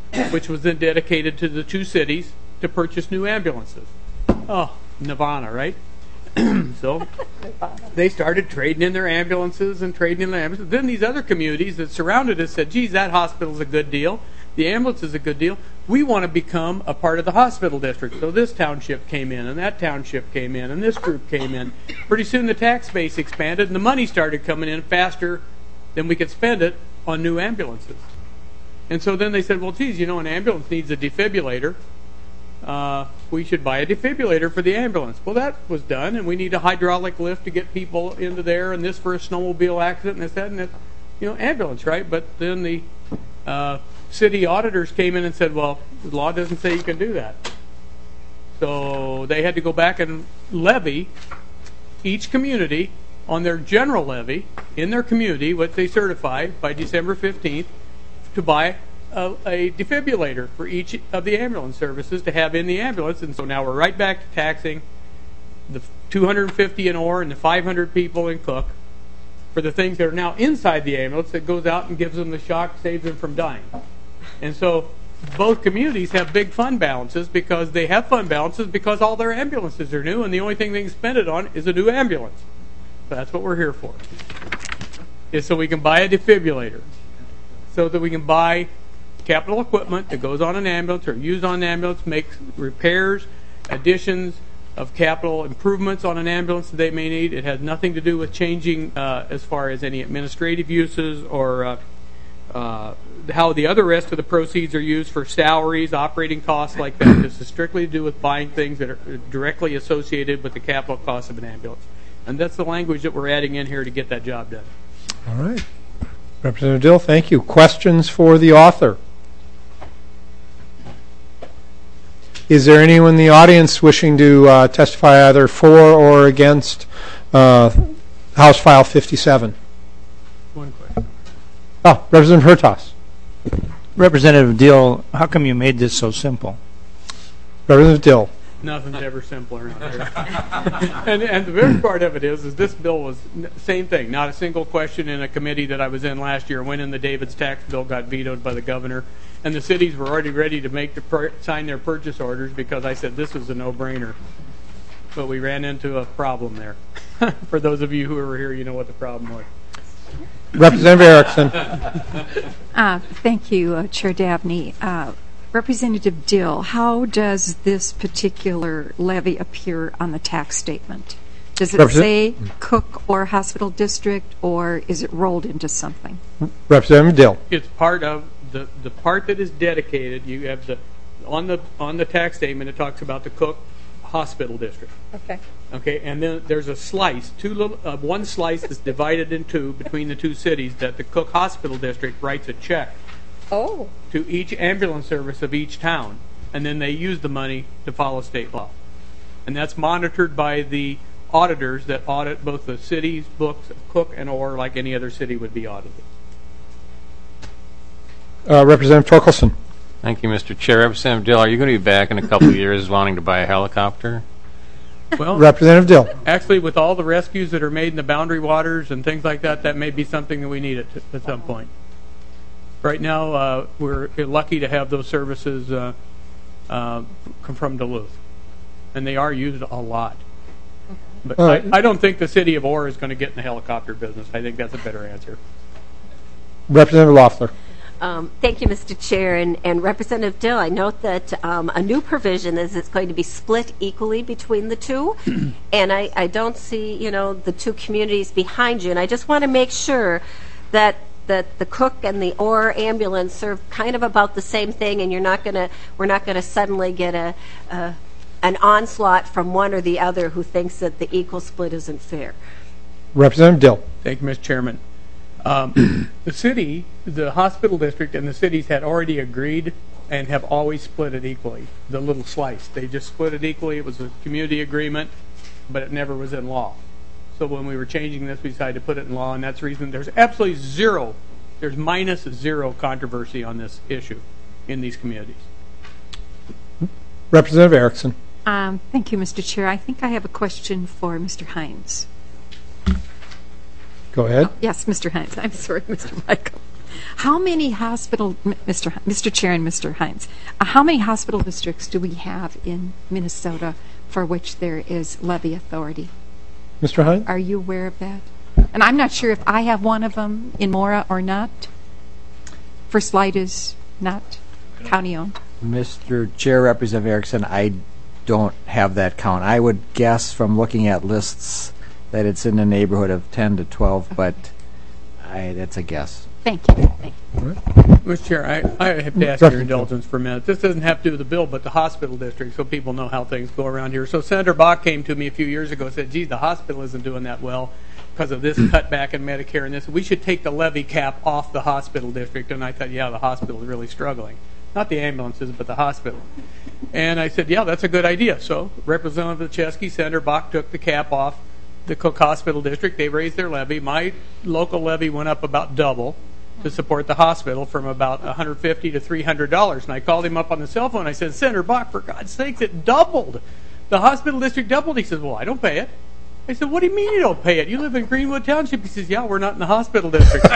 which was then dedicated to the two cities to purchase new ambulances. Oh, Nirvana, right? So they started trading in their ambulances and trading in their ambulances. Then these other communities that surrounded us said, geez, that hospital's a good deal. The ambulance is a good deal. We want to become a part of the hospital district. So this township came in, and that township came in, and this group came in. Pretty soon the tax base expanded, and the money started coming in faster than we could spend it on new ambulances. And so then they said, well, geez, you know, an ambulance needs a defibrillator. We should buy a defibrillator for the ambulance. Well, that was done, and we need a hydraulic lift to get people into there, and this for a snowmobile accident, and this, that, and that. You know, ambulance, right? But then the city auditors came in and said, well, the law doesn't say you can do that. So they had to go back and levy each community on their general levy in their community, what they certified by December 15th, to buy a defibrillator for each of the ambulance services to have in the ambulance. And so now we're right back to taxing the 250 in Orr and the 500 people in Cook for the things that are now inside the ambulance that goes out and gives them the shock, saves them from dying. And so both communities have big fund balances because they have fund balances because all their ambulances are new, and the only thing they can spend it on is a new ambulance. So that's what we're here for, is so we can buy a defibrillator, so that we can buy capital equipment that goes on an ambulance or used on an ambulance, make repairs, additions of capital improvements on an ambulance that they may need. It has nothing to do with changing as far as any administrative uses or how the other rest of the proceeds are used for salaries, operating costs like that. This is strictly to do with buying things that are directly associated with the capital cost of an ambulance. And that's the language that we're adding in here to get that job done. All right. Representative Dill, thank you. Questions for the author? Is there anyone in the audience wishing to testify either for or against House File 57? One question. Oh, Representative Hertas. Representative Dill, how come you made this so simple? Representative Dill. Nothing's ever simpler around here. and the best part of it is this bill was same thing. Not a single question in a committee that I was in last year went in. The David's tax bill got vetoed by the governor, and the cities were already ready to sign their purchase orders because I said this was a no-brainer. But we ran into a problem there. For those of you who were here, you know what the problem was. Representative Erickson. Thank you, Chair Dabney. Representative Dill, how does this particular levy appear on the tax statement? Does it say Cook or Hospital District, or is it rolled into something? Representative Dill. It's part of the part that is dedicated. You have on the tax statement. It talks about the Cook Hospital District. Okay. Okay, and then there's a slice. One slice is divided in two between the two cities. That the Cook Hospital District writes a check. Oh. To each ambulance service of each town, and then they use the money to follow state law. And that's monitored by the auditors that audit both the city's books of Cook and Orr like any other city would be audited. Representative Torkelson. Thank you, Mr. Chair. Representative Dill, are you going to be back in a couple of years wanting to buy a helicopter? Well, Representative Dill. Actually, with all the rescues that are made in the boundary waters and things like that, that may be something that we need at some point. Right now, we're lucky to have those services come from Duluth, and they are used a lot. But I don't think the city of Orr is going to get in the helicopter business. I think that's a better answer. Representative Loeffler. Thank you, Mr. Chair. And Representative Dill, I note that a new provision is it's going to be split equally between the two. And I don't see, the two communities behind you. And I just want to make sure that the Cook and the Orr ambulance serve kind of about the same thing, and we're not going to suddenly get an onslaught from one or the other who thinks that the equal split isn't fair. Representative Dill. Thank you, Mr. Chairman. The city, the hospital district, and the cities had already agreed and have always split it equally, the little slice. They just split it equally. It was a community agreement, but it never was in law. So when we were changing this, we decided to put it in law, and that's the reason there's absolutely zero, there's minus zero controversy on this issue in these communities. Representative Erickson. Thank you, Mr. Chair. I think I have a question for Mr. Hines. Go ahead. Yes, Mr. Hines. I'm sorry, Mr. Michael. How many hospital, Mr. Chair and Mr. Hines, how many hospital districts do we have in Minnesota for which there is levy authority? Mr. Hines? Are you aware of that? And I'm not sure if I have one of them in Mora or not. First Light is not county-owned. Mr. Chair, Representative Erickson, I don't have that count. I would guess from looking at lists that it's in the neighborhood of 10 to 12, but that's a guess. Thank you. Thank you. Mr. Chair, I have to ask your indulgence for a minute. This doesn't have to do with the bill, but the hospital district, so people know how things go around here. So Senator Bach came to me a few years ago and said, gee, the hospital isn't doing that well because of this cutback in Medicare and this. We should take the levy cap off the hospital district. And I thought, yeah, the hospital is really struggling. Not the ambulances, but the hospital. And I said, yeah, that's a good idea. So Representative Chesky, Senator Bach took the cap off the Cook Hospital District. They raised their levy. My local levy went up about double to support the hospital, from about $150 to $300. And I called him up on the cell phone. I said, Senator Bach, for God's sakes, it doubled. The hospital district doubled. He says, well, I don't pay it. I said, what do you mean you don't pay it? You live in Greenwood Township. He says, yeah, we're not in the hospital district.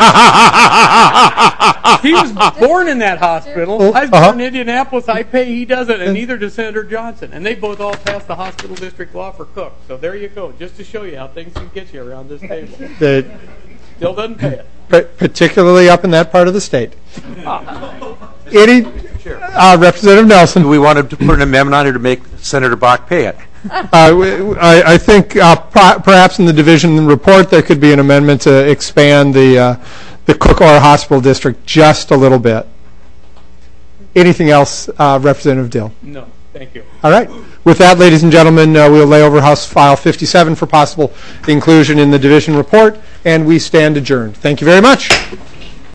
He was born in that hospital. I was born in Indianapolis. I pay. He doesn't, and neither does Senator Johnson. And they both all passed the hospital district law for Cook. So there you go, just to show you how things can get you around this table. Still doesn't pay it. Particularly up in that part of the state. Representative Nelson. Do we want to put an amendment on here to make Senator Bach pay it? I think perhaps in the division report there could be an amendment to expand the Cook-Orr Hospital District just a little bit. Anything else, Representative Dill? No, thank you. All right. With that, ladies and gentlemen, we'll lay over House File 57 for possible inclusion in the division report, and we stand adjourned. Thank you very much.